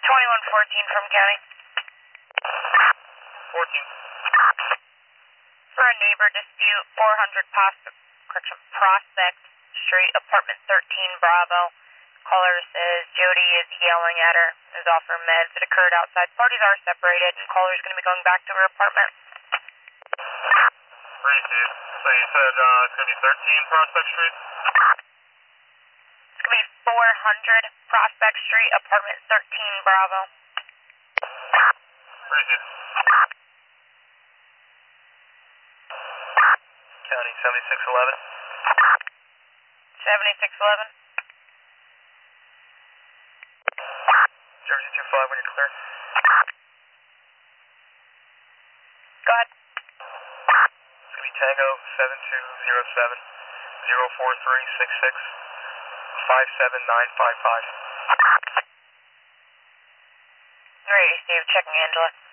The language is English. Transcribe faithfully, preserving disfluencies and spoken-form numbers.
twenty-one fourteen from county. fourteen. For a neighbor dispute, four hundred Prospect, correction, Prospect Street, apartment thirteen, Bravo. Caller says Jody is yelling at her, is offering meds. It occurred outside. Parties are separated, and caller is going to be going back to her apartment. Received. So you said uh, it's going to be thirteen Prospect Street? It's going to be four hundred Prospect Street, apartment thirteen, Bravo. Received. County seventy-six eleven. seventy-six eleven. Jersey two five when you're clear. Go ahead. It's going to be Tango seven two zero seven zero four three six six five seven nine five five. Ready, Steve. Checking Angela.